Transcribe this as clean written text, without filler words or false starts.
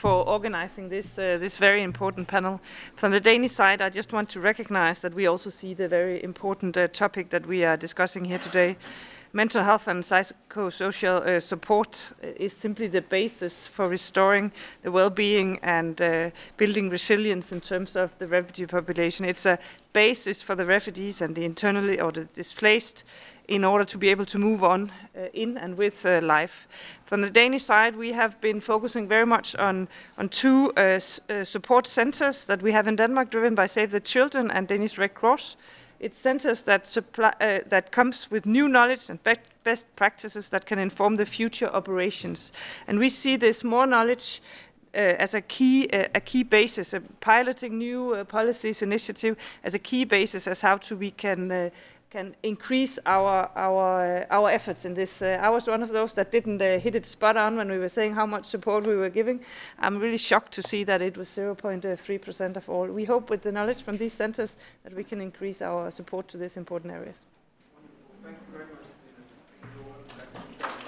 for organizing this very important panel. From the Danish side, I just want to recognize that we also see the very important topic that we are discussing here today. Mental health and psychosocial support is simply the basis for restoring the well-being and building resilience in terms of the refugee population. It's a basis for the refugees and the internally or the displaced in order to be able to move on in and with life. From the Danish side, we have been focusing very much on two support centers that we have in Denmark, driven by Save the Children and Danish Red Cross. It's centers that that comes with new knowledge and best practices that can inform the future operations. And we see this more knowledge as a key basis, piloting new policies initiative as a key basis as how we can increase our efforts in this. I was one of those that didn't hit it spot on when we were saying how much support we were giving. I'm really shocked to see that it was 0.3% of all. We hope with the knowledge from these centers that we can increase our support to these important areas.